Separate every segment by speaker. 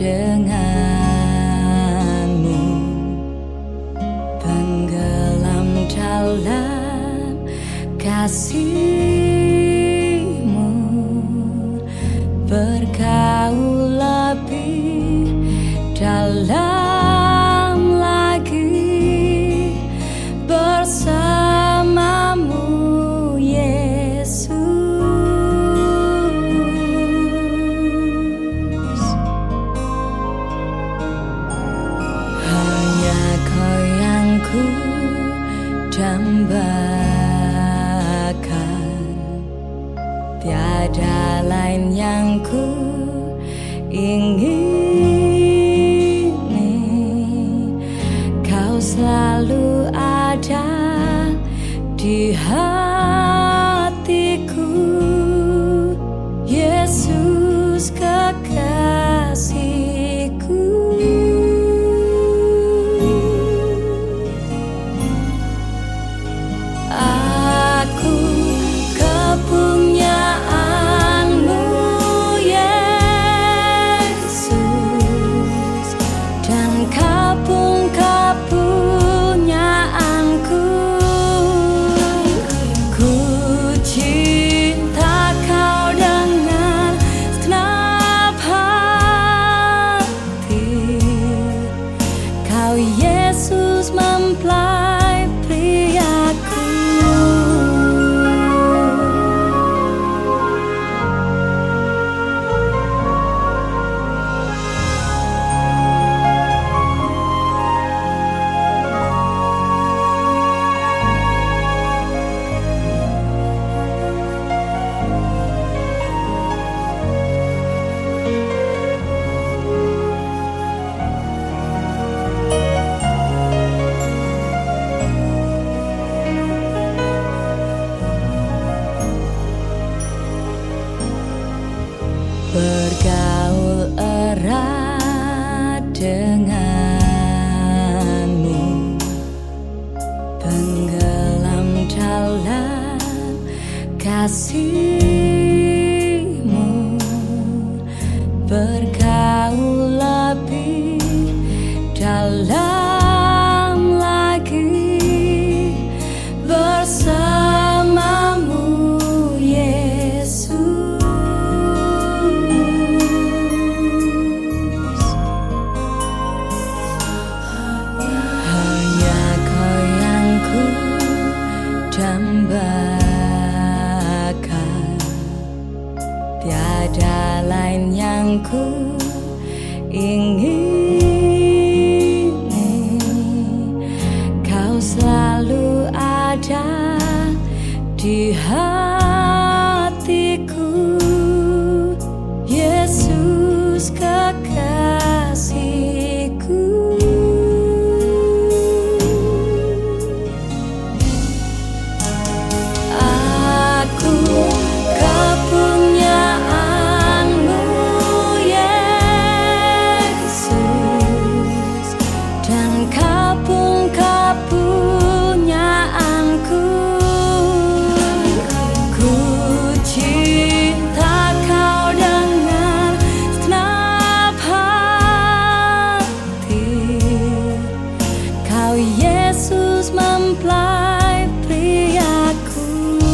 Speaker 1: denganmu, tenggelam dalam kasih-Mu, bergaul lebih dalam lagi bersamamu, Yesus. Hanya Kau yang ku dambakan, tiada lain yang ku ingini. Kau selalu ada di hatiku, Yesus kekasihku. Aku kepunyaan-Mu, Yesus, dan Kau pun kepunyaanku. Ku cinta Kau dengan segenap hati. Kau Yesus mempelai priaku. Bergaul erat denganmu, tenggelam dalam kasih-Mu, bergaul lebih dalam lagi bersamamu, Yesus. Dambakan, tiada lain yang ku ingini. Kau selalu ada di hatiku, Yesus kekasihku. Kepunyaan-Mu, Yesus, dan Kau pun kepunyaanku. Ku cinta Kau dengan segenap hati. Kau Yesus mempelai priaku.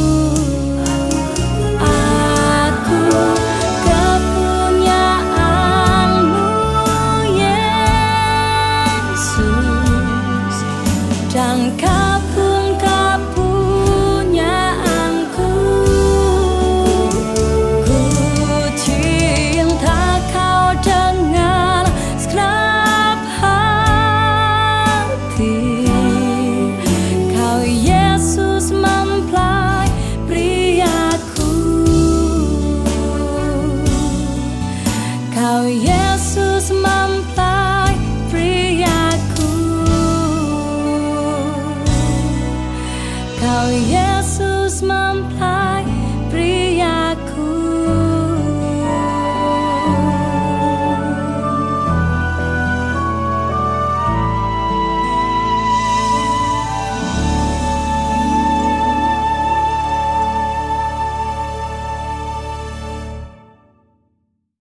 Speaker 1: Dan Kau pun kepunyaanku. Ku cinta Kau dengan segenap hati. Kau Yesus mempelai priaku. Kau Yesus mempelai priaku. Kau Yesus mempelai